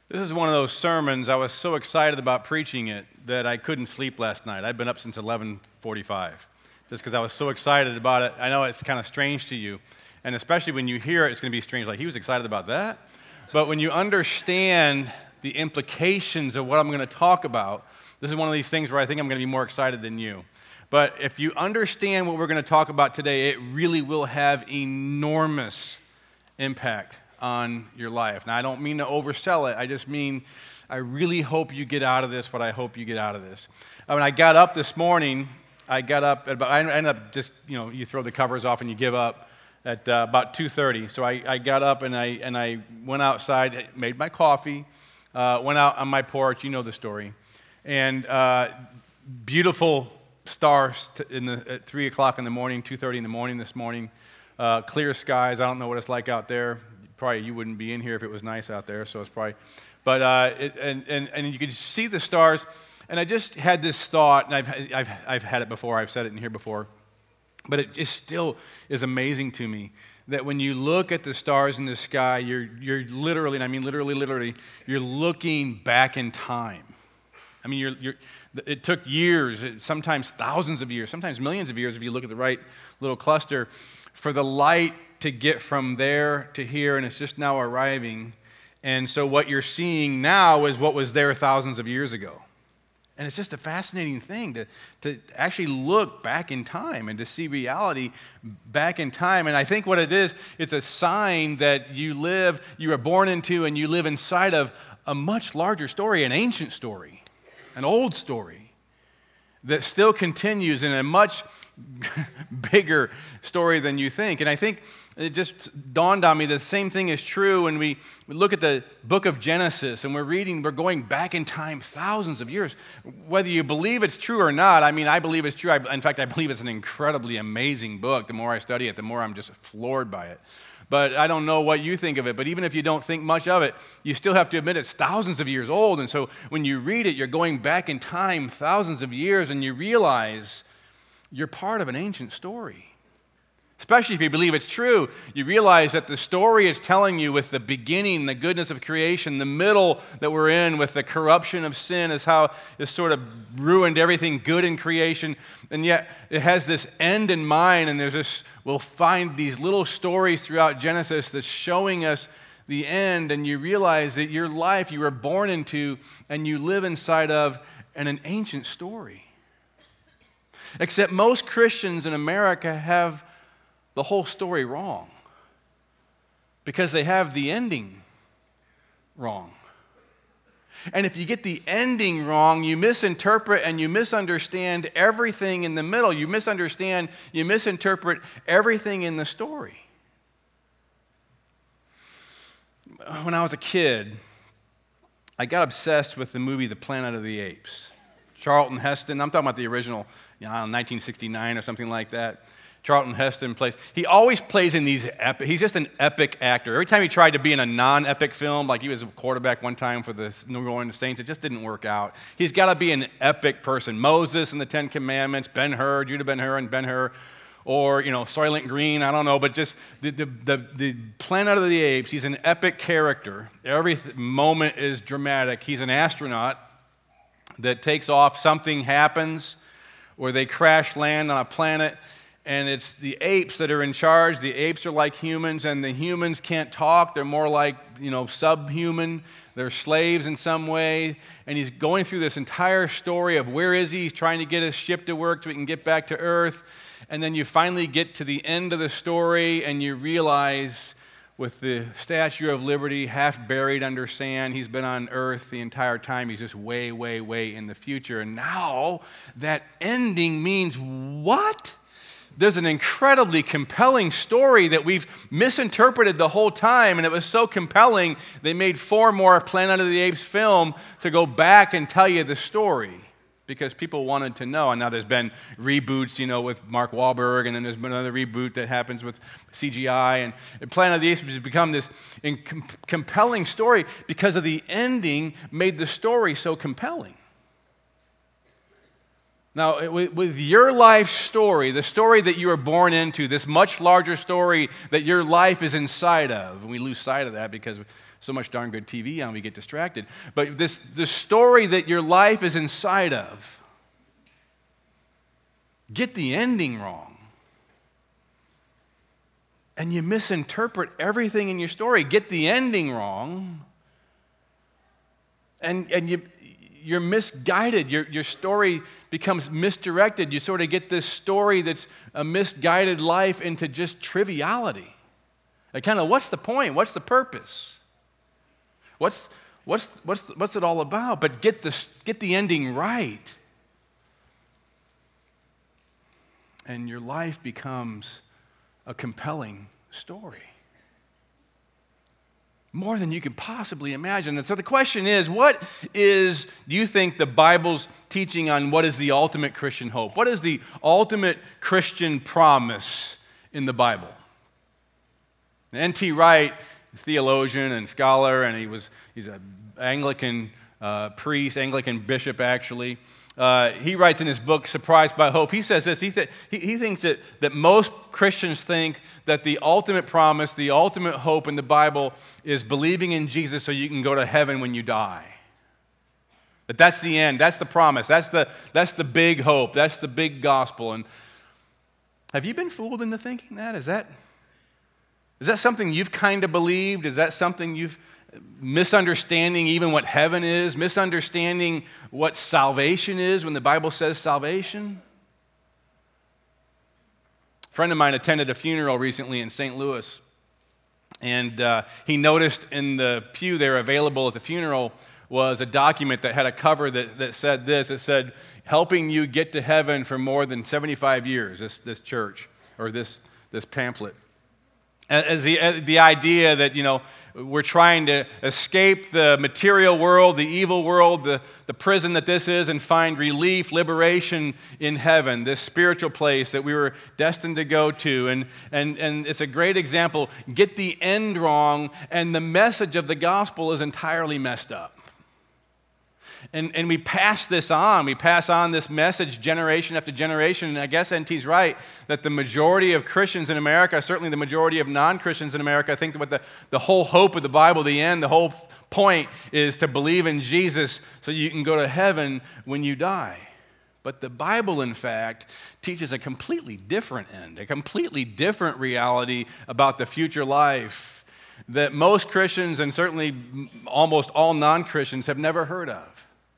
This is one of those sermons, I was so excited about preaching it that I couldn't sleep last night. I've been up since 11:45 just because I was so excited about it. I know it's kind of strange to you, and especially when you hear it, it's going to be strange, like he was excited about that. But when you understand the implications of what I'm going to talk about, this is one of these things where I think I'm going to be more excited than you. But if you understand what we're going to talk about today, it really will have enormous impact on your life. Now, I don't mean to oversell it. I just mean I really hope you get out of this what I hope you get out of this. When I got up this morning, I ended up just, you throw the covers off and you give up at about 2:30. So I got up and I went outside, made my coffee, went out on my porch. You know the story. And beautiful stars at 3 o'clock in the morning, 2:30 in the morning this morning. Clear skies. I don't know what it's like out there. Probably you wouldn't be in here if it was nice out there, so it's probably. But and you could see the stars, and I just had this thought, and I've had it before. I've said it in here before, but it just still is amazing to me that when you look at the stars in the sky, you're literally, and I mean literally, you're looking back in time. I mean, it took years, sometimes thousands of years, sometimes millions of years if you look at the right little cluster, for the light to get from there to here, and it's just now arriving. And so what you're seeing now is what was there thousands of years ago. And it's just a fascinating thing to actually look back in time and to see reality back in time. And I think what it is, it's a sign that you are born into and you live inside of a much larger story, an ancient story, an old story that still continues in a much bigger story than you think. And I think it just dawned on me the same thing is true when we look at the book of Genesis and we're going back in time thousands of years. Whether you believe it's true or not, I mean, I believe it's true. In fact, I believe it's an incredibly amazing book. The more I study it, the more I'm just floored by it. But I don't know what you think of it. But even if you don't think much of it, you still have to admit it's thousands of years old. And so when you read it, you're going back in time thousands of years and you realize you're part of an ancient story. Especially if you believe it's true, you realize that the story is telling you with the beginning, the goodness of creation, the middle that we're in with the corruption of sin is how it sort of ruined everything good in creation. And yet it has this end in mind, and we'll find these little stories throughout Genesis that's showing us the end, and you realize that your life you were born into and you live inside of an ancient story. Except most Christians in America have the whole story wrong because they have the ending wrong. And if you get the ending wrong, you misinterpret and you misunderstand everything in the middle. You misinterpret everything in the story. When I was a kid, I got obsessed with the movie The Planet of the Apes. Charlton Heston, I'm talking about the original, 1969 or something like that. Charlton Heston he always plays in these he's just an epic actor. Every time he tried to be in a non-epic film, like he was a quarterback one time for the New Orleans Saints, it just didn't work out. He's got to be an epic person. Moses and the Ten Commandments, Ben-Hur, Judah Ben-Hur and Ben-Hur, or, Soylent Green, I don't know, but just the Planet of the Apes, he's an epic character. Every moment is dramatic. He's an astronaut that takes off, something happens, or they crash land on a planet, and it's the apes that are in charge. The apes are like humans, and the humans can't talk. They're more like, subhuman. They're slaves in some way. And he's going through this entire story of where is he? He's trying to get his ship to work so he can get back to Earth. And then you finally get to the end of the story, and you realize with the Statue of Liberty half buried under sand, he's been on Earth the entire time. He's just way, way, way in the future. And now that ending means what? There's an incredibly compelling story that we've misinterpreted the whole time, and it was so compelling, they made 4 more Planet of the Apes film to go back and tell you the story because people wanted to know. And now there's been reboots, with Mark Wahlberg, and then there's been another reboot that happens with CGI, and Planet of the Apes has become this compelling story because of the ending made the story so compelling. Now, with your life story, the story that you were born into, this much larger story that your life is inside of, and we lose sight of that because so much darn good TV on, we get distracted. But this story that your life is inside of, get the ending wrong. And you misinterpret everything in your story. Get the ending wrong. And you're misguided. Your story becomes misdirected. You sort of get this story that's a misguided life into just triviality. Like kind of, what's the point? What's the purpose? What's it all about? But get the ending right. And your life becomes a compelling story. More than you can possibly imagine. And so the question is, do you think the Bible's teaching on what is the ultimate Christian hope? What is the ultimate Christian promise in the Bible? N.T. Wright, theologian and scholar, and he's an Anglican priest, Anglican bishop actually. He writes in his book, Surprised by Hope, he says this, he thinks that most Christians think that the ultimate promise, the ultimate hope in the Bible is believing in Jesus so you can go to heaven when you die. That's the end, that's the promise, that's the big hope, that's the big gospel. And have you been fooled into thinking that? Is that something you've kind of believed? Is that something you've misunderstanding even what heaven is, misunderstanding what salvation is when the Bible says salvation? A friend of mine attended a funeral recently in St. Louis, and he noticed in the pew there available at the funeral was a document that had a cover that said this. It said, helping you get to heaven for more than 75 years, this church, or this pamphlet. As the idea that, we're trying to escape the material world, the evil world, the prison that this is, and find relief, liberation in heaven, this spiritual place that we were destined to go to. And it's a great example. Get the end wrong, and the message of the gospel is entirely messed up. And we pass this on. We pass on this message generation after generation. And I guess N.T.'s right that the majority of Christians in America, certainly the majority of non-Christians in America, think that the whole hope of the Bible, the end, the whole point is to believe in Jesus so you can go to heaven when you die. But the Bible, in fact, teaches a completely different end, a completely different reality about the future life that most Christians and certainly almost all non-Christians have never heard of.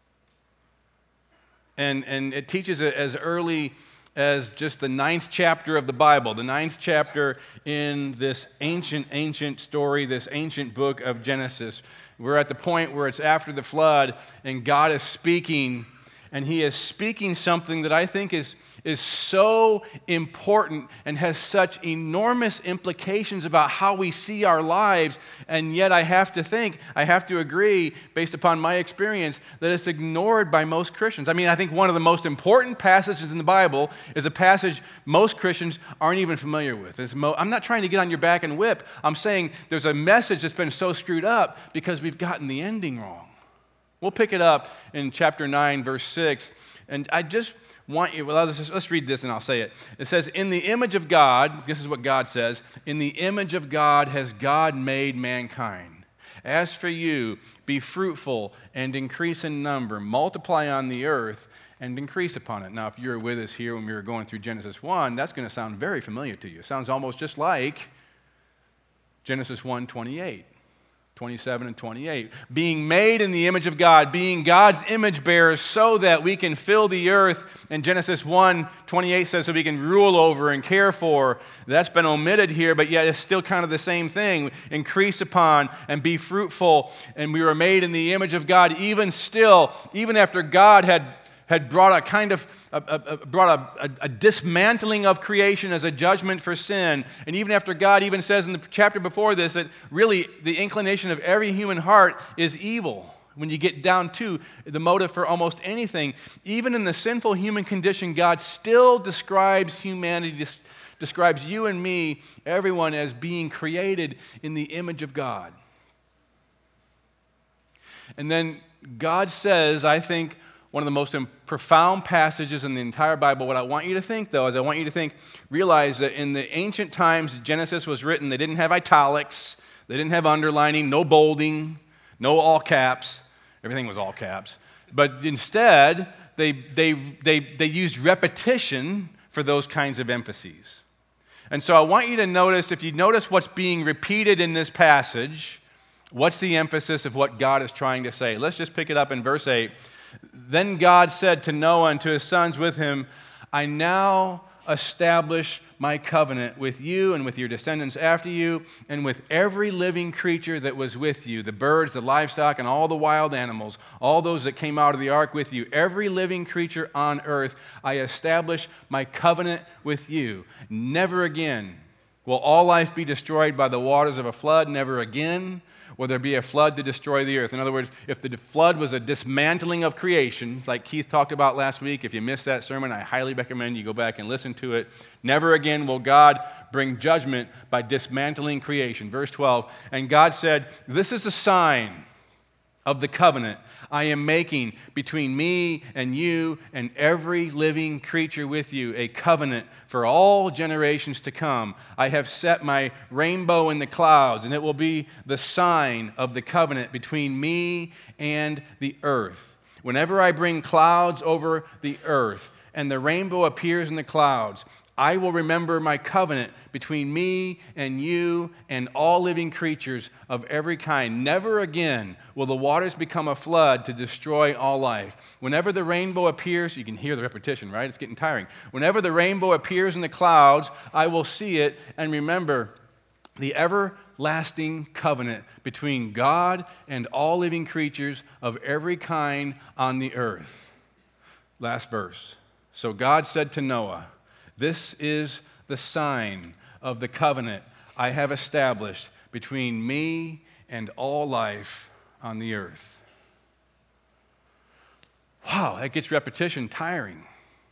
And it teaches it as early as just the 9th chapter of the Bible, the 9th chapter in this ancient story, this ancient book of Genesis. We're at the point where it's after the flood, and God is speaking, and He is speaking something that I think is so important and has such enormous implications about how we see our lives, and yet I have to agree, based upon my experience, that it's ignored by most Christians. I mean, I think one of the most important passages in the Bible is a passage most Christians aren't even familiar with. I'm not trying to get on your back and whip. I'm saying there's a message that's been so screwed up because we've gotten the ending wrong. We'll pick it up in chapter 9, verse 6, and I just want you, let's read this and I'll say it. It says, in the image of God, this is what God says, in the image of God has God made mankind. As for you, be fruitful and increase in number, multiply on the earth and increase upon it. Now, if you were with us here when we were going through Genesis 1, that's going to sound very familiar to you. It sounds almost just like Genesis 1:28. 27 and 28. Being made in the image of God, being God's image bearers so that we can fill the earth. And Genesis 1:28 says so we can rule over and care for. That's been omitted here, but yet it's still kind of the same thing. Increase upon and be fruitful. And we were made in the image of God even after God had brought a kind of a dismantling of creation as a judgment for sin. And even after God even says in the chapter before this that really the inclination of every human heart is evil. When you get down to the motive for almost anything, even in the sinful human condition, God still describes humanity, describes you and me, everyone, as being created in the image of God. And then God says, I think, one of the most profound passages in the entire Bible. What I want you to think, though, is realize that in the ancient times Genesis was written, they didn't have italics. They didn't have underlining, no bolding, no all caps. Everything was all caps. But instead, they used repetition for those kinds of emphases. And so I want you to notice, if you notice what's being repeated in this passage, what's the emphasis of what God is trying to say? Let's just pick it up in verse 8. Then God said to Noah and to his sons with him, I now establish my covenant with you and with your descendants after you and with every living creature that was with you, the birds, the livestock, and all the wild animals, all those that came out of the ark with you, every living creature on earth, I establish my covenant with you. Never again will all life be destroyed by the waters of a flood. Never again will there be a flood to destroy the earth. In other words, if the flood was a dismantling of creation, like Keith talked about last week, if you missed that sermon, I highly recommend you go back and listen to it. Never again will God bring judgment by dismantling creation. Verse 12, and God said, this is a sign of the covenant I am making between me and you and every living creature with you, a covenant for all generations to come. I have set my rainbow in the clouds, and it will be the sign of the covenant between me and the earth. Whenever I bring clouds over the earth and the rainbow appears in the clouds, I will remember my covenant between me and you and all living creatures of every kind. Never again will the waters become a flood to destroy all life. Whenever the rainbow appears, you can hear the repetition, right? It's getting tiring. Whenever the rainbow appears in the clouds, I will see it and remember the everlasting covenant between God and all living creatures of every kind on the earth. Last verse. So God said to Noah, this is the sign of the covenant I have established between me and all life on the earth. Wow, that gets repetition tiring.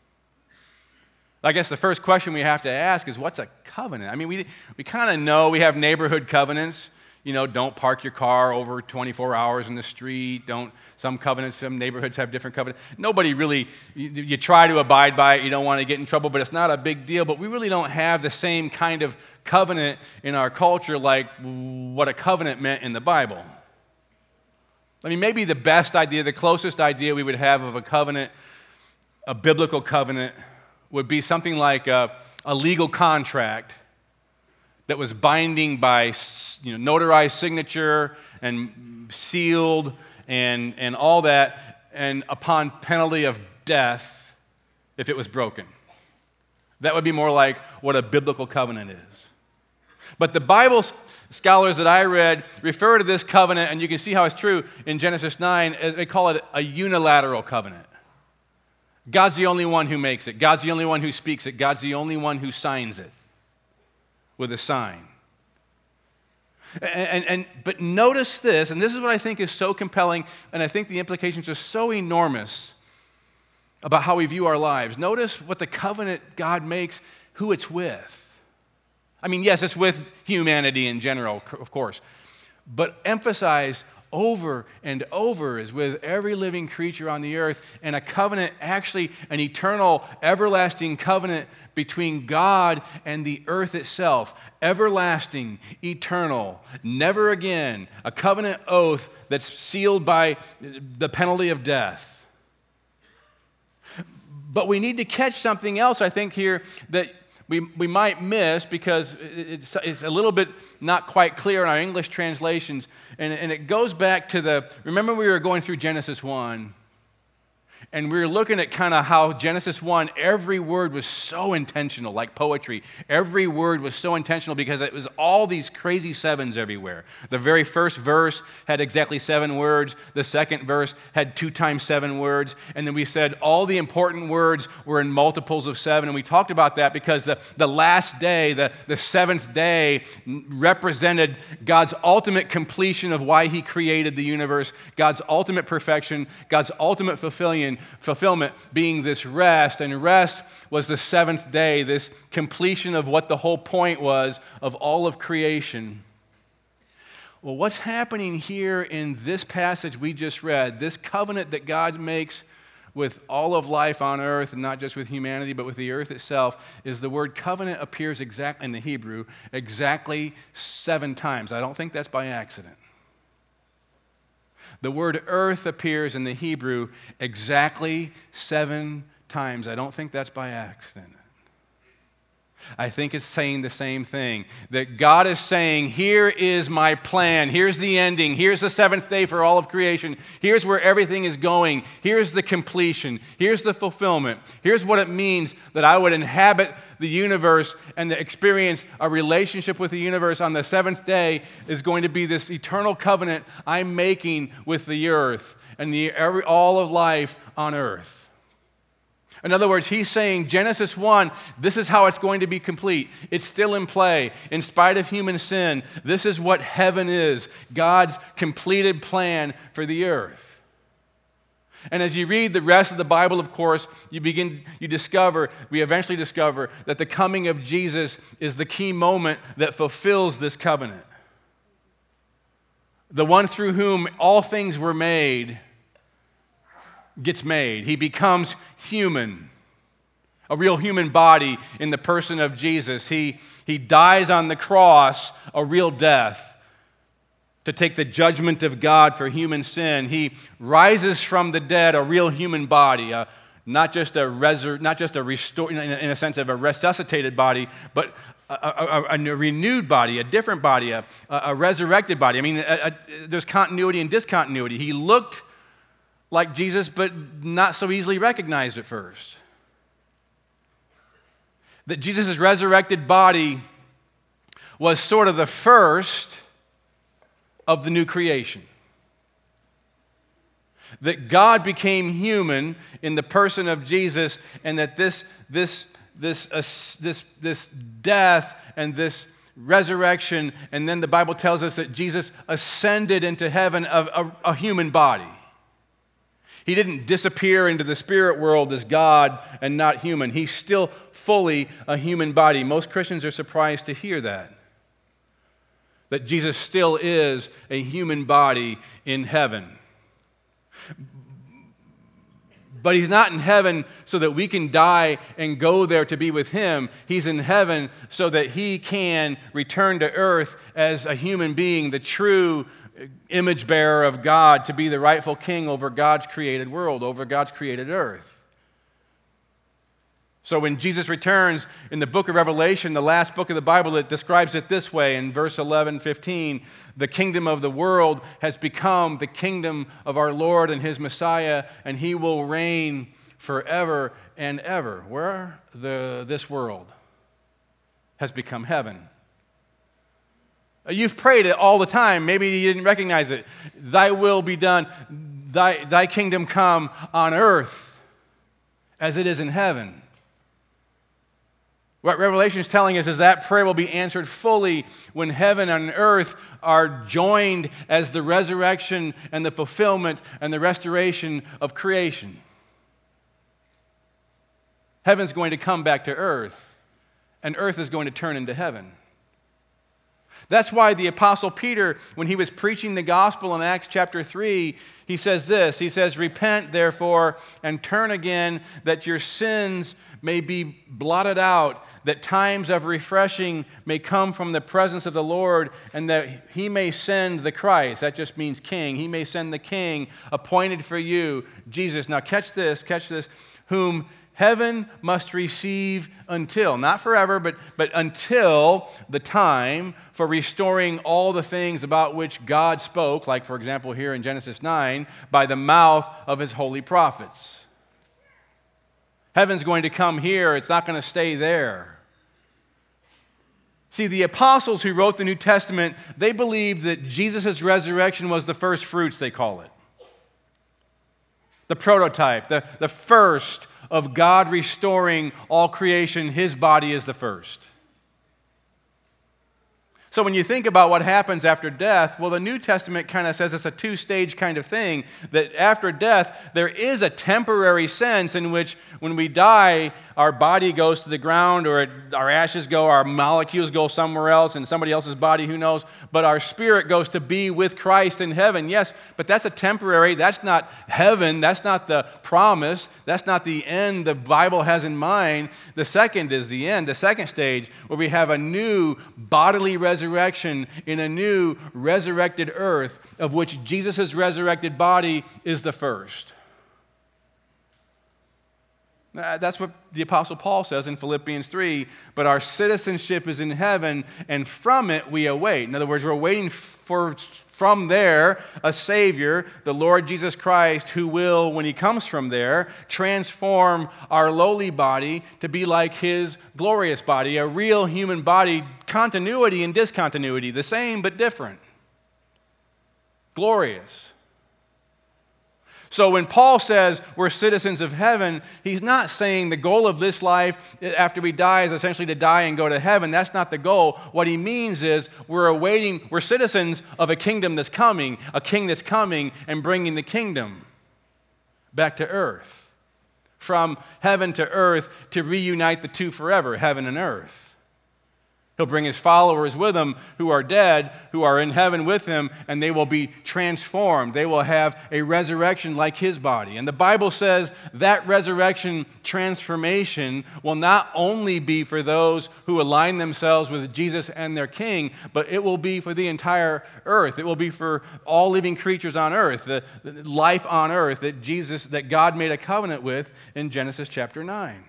I guess the first question we have to ask is, what's a covenant? I mean, we kind of know we have neighborhood covenants. You know, don't park your car over 24 hours in the street. Some covenants, some neighborhoods have different covenants. Nobody really, you try to abide by it. You don't want to get in trouble, but it's not a big deal. But we really don't have the same kind of covenant in our culture like what a covenant meant in the Bible. I mean, maybe the best idea, the closest idea we would have of a covenant, a biblical covenant, would be something like a legal contract that was binding by notarized signature and sealed and all that, and upon penalty of death if it was broken. That would be more like what a biblical covenant is. But the Bible scholars that I read refer to this covenant, and you can see how it's true in Genesis 9, as they call it a unilateral covenant. God's the only one who makes it. God's the only one who speaks it. God's the only one who signs it with a sign. But notice this, and this is what I think is so compelling, and I think the implications are so enormous about how we view our lives. Notice what the covenant God makes, who it's with. I mean, yes, it's with humanity in general, of course, but emphasize over and over is with every living creature on the earth, and a covenant, actually an eternal, everlasting covenant between God and the earth itself. Everlasting, eternal, never again. A covenant oath that's sealed by the penalty of death. But we need to catch something else, I think, here that we might miss because it's a little bit not quite clear in our English translations. And it goes back to remember we were going through Genesis 1, and we were looking at kind of how Genesis 1, every word was so intentional, like poetry. Every word was so intentional because it was all these crazy sevens everywhere. The very first verse had exactly 7 words. The second verse had 2 times 7 words. And then we said all the important words were in multiples of 7. And we talked about that because the last day, the 7th day, represented God's ultimate completion of why he created the universe, God's ultimate perfection, God's ultimate fulfillment being this rest, and rest was the 7th day, this completion of what the whole point was of all of creation. Well, what's happening here in this passage we just read, this covenant that God makes with all of life on earth, and not just with humanity, but with the earth itself, is the word covenant appears exactly in the Hebrew exactly 7 times. I don't think that's by accident. The word earth appears in the Hebrew exactly 7 times. I don't think that's by accident. I think it's saying the same thing. That God is saying, here is my plan. Here's the ending. Here's the 7th day for all of creation. Here's where everything is going. Here's the completion. Here's the fulfillment. Here's what it means that I would inhabit the universe and experience a relationship with the universe on the 7th day is going to be this eternal covenant I'm making with the earth and all of life on earth. In other words, he's saying, Genesis 1, this is how it's going to be complete. It's still in play. In spite of human sin, this is what heaven is, God's completed plan for the earth. And as you read the rest of the Bible, of course, we eventually discover that the coming of Jesus is the key moment that fulfills this covenant. The one through whom all things were made gets made. He becomes human, a real human body in the person of Jesus. He dies on the cross, a real death, to take the judgment of God for human sin. He rises from the dead, a real human body, not just a restored, in a sense of a resuscitated body, but a renewed body, a different body, a resurrected body. I mean, there's continuity and discontinuity. He looked like Jesus, but not so easily recognized at first. That Jesus' resurrected body was sort of the first of the new creation. That God became human in the person of Jesus, and that this death and this resurrection, and then the Bible tells us that Jesus ascended into heaven a human body. He didn't disappear into the spirit world as God and not human. He's still fully a human body. Most Christians are surprised to hear that Jesus still is a human body in heaven. But he's not in heaven so that we can die and go there to be with him. He's in heaven so that he can return to earth as a human being, the true image bearer of God, to be the rightful king over God's created world, over God's created earth. So when Jesus returns in the book of Revelation, the last book of the Bible, it describes it this way in verse 11, 15, the kingdom of the world has become the kingdom of our Lord and his Messiah, and he will reign forever and ever. Where this world has become heaven. You've prayed it all the time. Maybe you didn't recognize it. Thy will be done. Thy kingdom come on earth as it is in heaven. What Revelation is telling us is that prayer will be answered fully when heaven and earth are joined as the resurrection and the fulfillment and the restoration of creation. Heaven's going to come back to earth, and earth is going to turn into heaven. That's why the Apostle Peter, when he was preaching the gospel in Acts chapter 3, he says this. He says, repent, therefore, and turn again, that your sins may be blotted out, that times of refreshing may come from the presence of the Lord, and that he may send the Christ. That just means king. He may send the king appointed for you, Jesus. Now catch this, whom heaven must receive until, not forever, but until the time for restoring all the things about which God spoke, like, for example, here in Genesis 9, by the mouth of his holy prophets. Heaven's going to come here. It's not going to stay there. See, the apostles who wrote the New Testament, they believed that Jesus' resurrection was the first fruits, they call it. The prototype, the first of God restoring all creation. His body is the first. So when you think about what happens after death, well, the New Testament kind of says it's a two-stage kind of thing, that after death, there is a temporary sense in which when we die, our body goes to the ground, or our ashes go, our molecules go somewhere else, in somebody else's body, who knows, but our spirit goes to be with Christ in heaven. Yes, but that's a temporary, that's not heaven, that's not the promise, that's not the end the Bible has in mind. The second is the end, the second stage, where we have a new bodily resurrection in a new resurrected earth, of which Jesus' resurrected body is the first. That's what the Apostle Paul says in Philippians 3, but our citizenship is in heaven, and from it we await. In other words, we're waiting from there a Savior, the Lord Jesus Christ, who will, when he comes from there, transform our lowly body to be like his glorious body, a real human body, continuity and discontinuity, the same but different. Glorious. So when Paul says we're citizens of heaven, he's not saying the goal of this life after we die is essentially to die and go to heaven. That's not the goal. What he means is we're citizens of a kingdom that's coming, a king that's coming and bringing the kingdom back to earth. From heaven to earth to reunite the two forever, heaven and earth. He'll bring his followers with him who are dead, who are in heaven with him, and they will be transformed. They will have a resurrection like his body. And the Bible says that resurrection transformation will not only be for those who align themselves with Jesus and their King, but it will be for the entire earth. It will be for all living creatures on earth, the life on earth that God made a covenant with in Genesis chapter 9.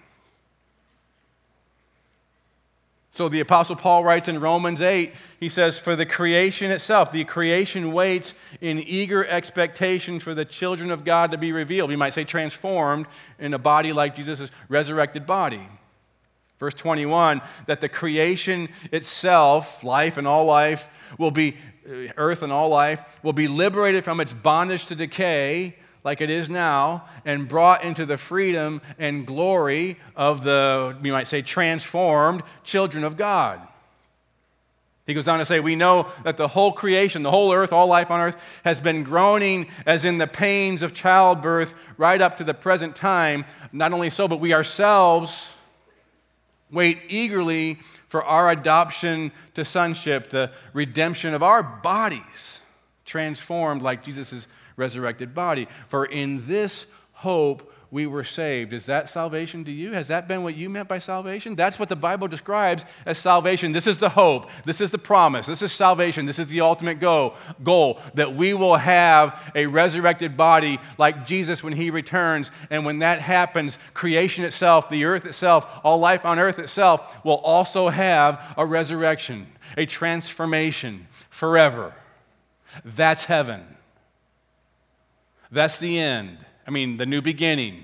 So the Apostle Paul writes in Romans 8, he says, for the creation itself, the creation waits in eager expectation for the children of God to be revealed. We might say transformed in a body like Jesus' resurrected body. Verse 21, that the creation itself, life and all life, earth and all life, will be liberated from its bondage to decay, like it is now, and brought into the freedom and glory of the, we might say, transformed children of God. He goes on to say, we know that the whole creation, the whole earth, all life on earth, has been groaning as in the pains of childbirth right up to the present time. Not only so, but we ourselves wait eagerly for our adoption to sonship, the redemption of our bodies, transformed like Jesus' resurrected body. For in this hope we were saved. Is that salvation to you? Has that been what you meant by salvation? That's what the Bible describes as salvation. This is the hope. This is the promise. This is salvation. This is the ultimate goal, that we will have a resurrected body like Jesus when he returns. And when that happens, creation itself, the earth itself, all life on earth itself will also have a resurrection, a transformation forever. That's heaven. That's the end. The new beginning.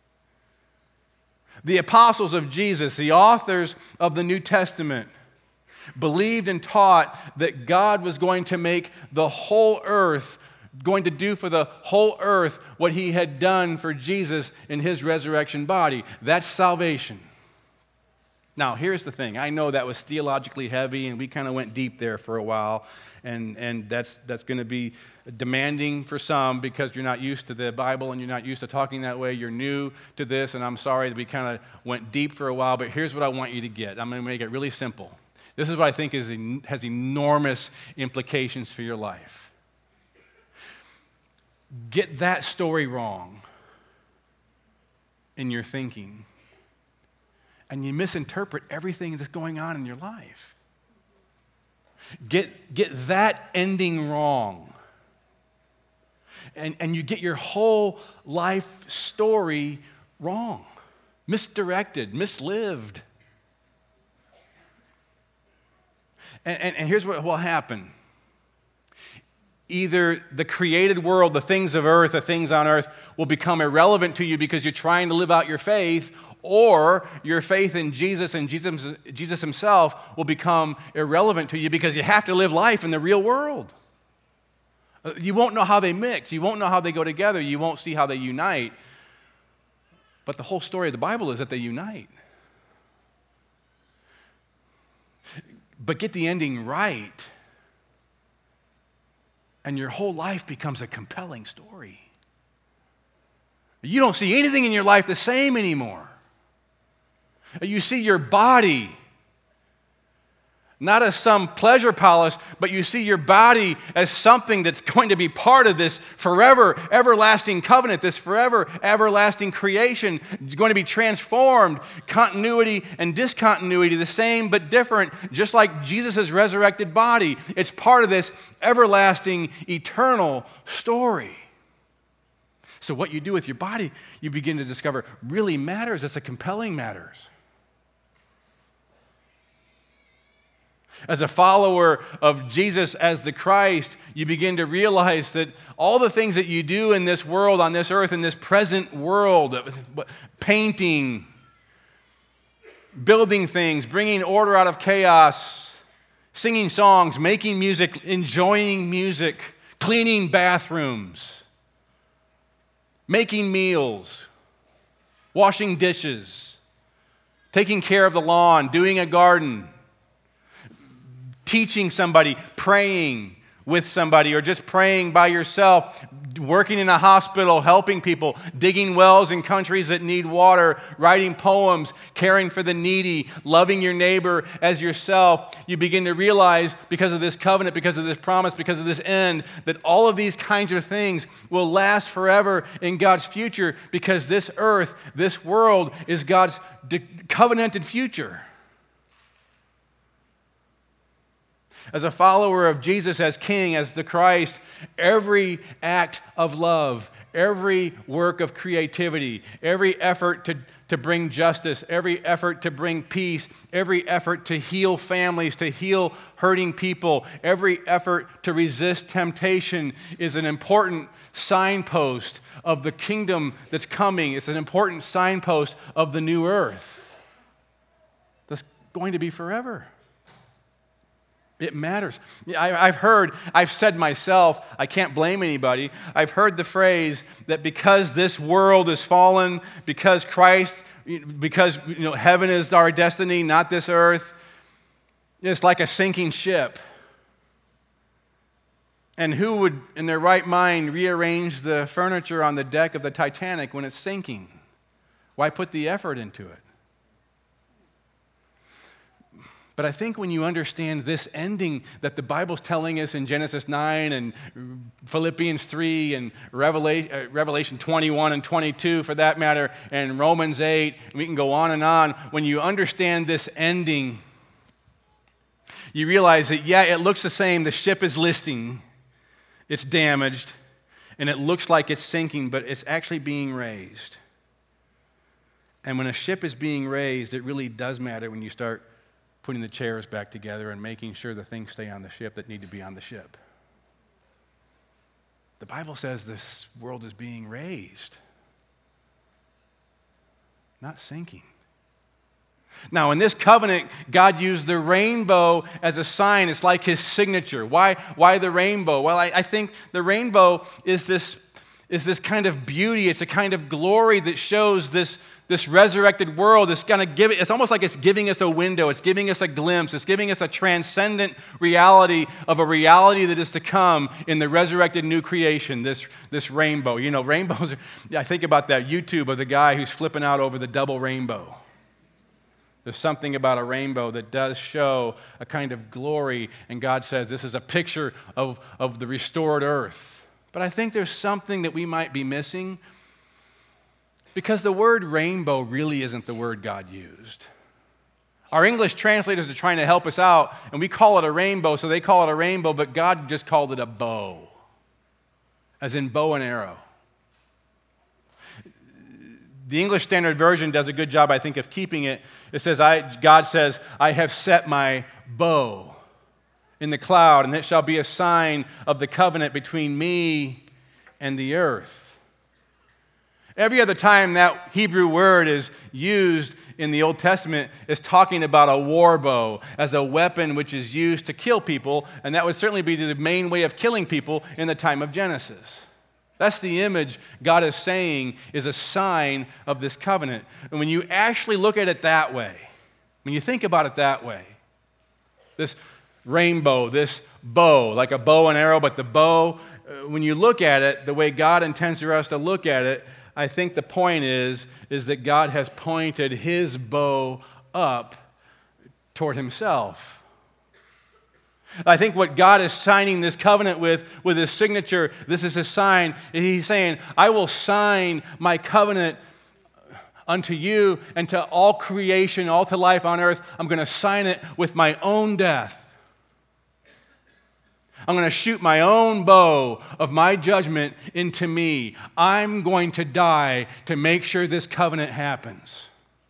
The apostles of Jesus, the authors of the New Testament, believed and taught that God was going to make the whole earth, going to do for the whole earth what he had done for Jesus in his resurrection body. That's salvation. Now, here's the thing. I know that was theologically heavy, and we kind of went deep there for a while, and that's going to be demanding for some because you're not used to the Bible and you're not used to talking that way. You're new to this, and I'm sorry that we kind of went deep for a while, but here's what I want you to get. I'm going to make it really simple. This is what I think has enormous implications for your life. Get that story wrong in your thinking, and you misinterpret everything that's going on in your life. Get that ending wrong. And you get your whole life story wrong, misdirected, mislived. And here's what will happen. Either the created world, the things of earth, the things on earth, will become irrelevant to you because you're trying to live out your faith, or your faith in Jesus and Jesus himself will become irrelevant to you because you have to live life in the real world. You won't know how they mix. You won't know how they go together. You won't see how they unite. But the whole story of the Bible is that they unite. but get the ending right, and your whole life becomes a compelling story. You don't see anything in your life the same anymore. You see your body not as some pleasure palace, but you see your body as something that's going to be part of this forever, everlasting covenant, this forever, everlasting creation, going to be transformed, continuity and discontinuity, the same but different, just like Jesus' resurrected body. It's part of this everlasting, eternal story. So what you do with your body, you begin to discover, really matters. It's a compelling matters. As a follower of Jesus as the Christ, you begin to realize that all the things that you do in this world, on this earth, in this present world, painting, building things, bringing order out of chaos, singing songs, making music, enjoying music, cleaning bathrooms, making meals, washing dishes, taking care of the lawn, doing a garden, teaching somebody, praying with somebody, or just praying by yourself, working in a hospital, helping people, digging wells in countries that need water, writing poems, caring for the needy, loving your neighbor as yourself, you begin to realize, because of this covenant, because of this promise, because of this end, that all of these kinds of things will last forever in God's future, because this earth, this world, is God's covenanted future. As a follower of Jesus as King, as the Christ, every act of love, every work of creativity, every effort to bring justice, every effort to bring peace, every effort to heal families, to heal hurting people, every effort to resist temptation is an important signpost of the kingdom that's coming. It's an important signpost of the new earth that's going to be forever. It matters. I've said myself, I can't blame anybody, I've heard the phrase that because this world is fallen, because Christ, because heaven is our destiny, not this earth, it's like a sinking ship. And who would, in their right mind, rearrange the furniture on the deck of the Titanic when it's sinking? Why put the effort into it? But I think when you understand this ending that the Bible's telling us in Genesis 9 and Philippians 3 and Revelation 21 and 22 for that matter, and Romans 8, and we can go on, when you understand this ending, you realize that, yeah, it looks the same. The ship is listing, it's damaged, and it looks like it's sinking, but it's actually being raised. And when a ship is being raised, it really does matter when you start putting the chairs back together and making sure the things stay on the ship that need to be on the ship. The Bible says this world is being raised, not sinking. Now, in this covenant, God used the rainbow as a sign. It's like his signature. Why the rainbow? Well, I think the rainbow is this kind of beauty. It's a kind of glory that shows this resurrected world. It's almost like it's giving us a window. It's giving us a glimpse. It's giving us a transcendent reality of a reality that is to come in the resurrected new creation, this rainbow. Rainbows, I think about that YouTube of the guy who's flipping out over the double rainbow. There's something about a rainbow that does show a kind of glory, and God says this is a picture of the restored earth. But I think there's something that we might be missing, because the word rainbow really isn't the word God used. Our English translators are trying to help us out, and we call it a rainbow, so they call it a rainbow, but God just called it a bow, as in bow and arrow. The English Standard Version does a good job, I think, of keeping it. It says, God says, I have set my bow in the cloud, and it shall be a sign of the covenant between me and the earth. Every other time that Hebrew word is used in the Old Testament is talking about a war bow as a weapon which is used to kill people, and that would certainly be the main way of killing people in the time of Genesis. That's the image God is saying is a sign of this covenant. And when you actually look at it that way, when you think about it that way, this rainbow, this bow, like a bow and arrow, but the bow, when you look at it, the way God intends for us to look at it, I think the point is that God has pointed his bow up toward himself. I think what God is signing this covenant with his signature, this is his sign. He's saying, I will sign my covenant unto you and to all creation, all to life on earth. I'm going to sign it with my own death. I'm going to shoot my own bow of my judgment into me. I'm going to die to make sure this covenant happens.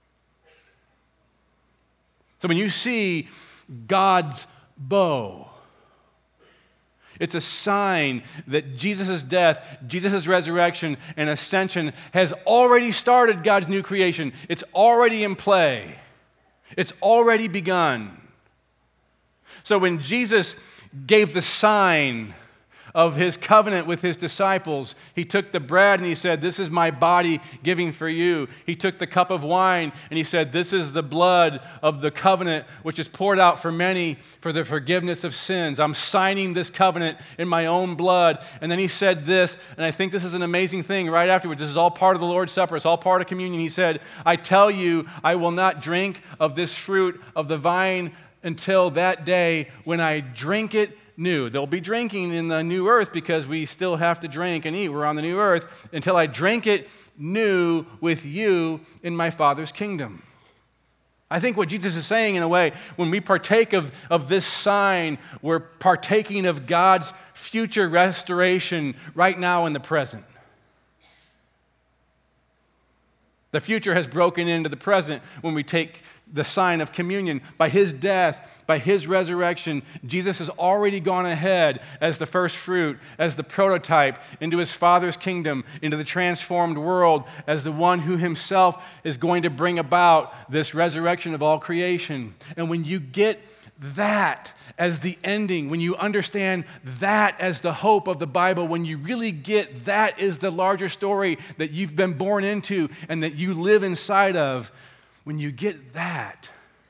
So when you see God's bow, it's a sign that Jesus' death, Jesus' resurrection, and ascension has already started God's new creation. It's already in play. It's already begun. So when Jesus gave the sign of his covenant with his disciples, he took the bread and he said, this is my body giving for you. He took the cup of wine and he said, this is the blood of the covenant which is poured out for many for the forgiveness of sins. I'm signing this covenant in my own blood. And then he said this, and I think this is an amazing thing right afterwards. This is all part of the Lord's Supper. It's all part of communion. He said, I tell you, I will not drink of this fruit of the vine until that day when I drink it new. They'll be drinking in the new earth because we still have to drink and eat. We're on the new earth until I drink it new with you in my Father's kingdom. I think what Jesus is saying in a way, when we partake of this sign, we're partaking of God's future restoration right now in the present. The future has broken into the present when we take the sign of communion. By his death, by his resurrection, Jesus has already gone ahead as the first fruit, as the prototype into his Father's kingdom, into the transformed world, as the one who himself is going to bring about this resurrection of all creation. And when you get that as the ending, when you understand that as the hope of the Bible, when you really get that is the larger story that you've been born into and that you live inside of, when you get that,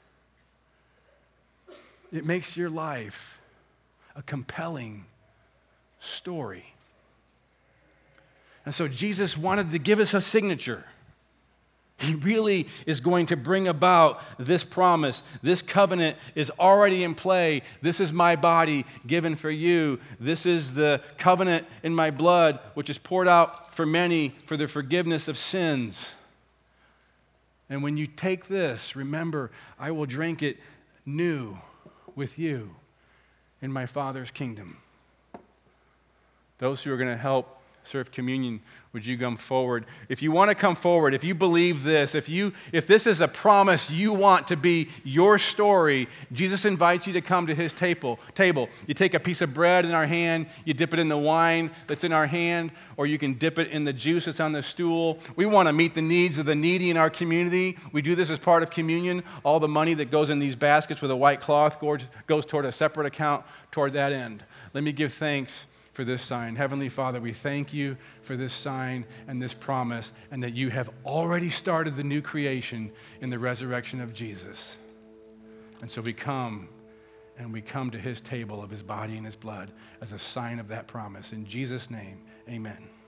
it makes your life a compelling story. And so Jesus wanted to give us a signature. He really is going to bring about this promise. This covenant is already in play. This is my body given for you. This is the covenant in my blood, which is poured out for many for the forgiveness of sins. And when you take this, remember, I will drink it new with you in my Father's kingdom. Those who are going to help serve communion, would you come forward? If you want to come forward, if you believe this, if this is a promise you want to be your story, Jesus invites you to come to his table. You take a piece of bread in our hand, you dip it in the wine that's in our hand, or you can dip it in the juice that's on the stool. We want to meet the needs of the needy in our community. We do this as part of communion. All the money that goes in these baskets with a white cloth goes toward a separate account toward that end. Let me give thanks for this sign. Heavenly Father, we thank you for this sign and this promise, and that you have already started the new creation in the resurrection of Jesus. And so we come to his table of his body and his blood as a sign of that promise. In Jesus' name, amen.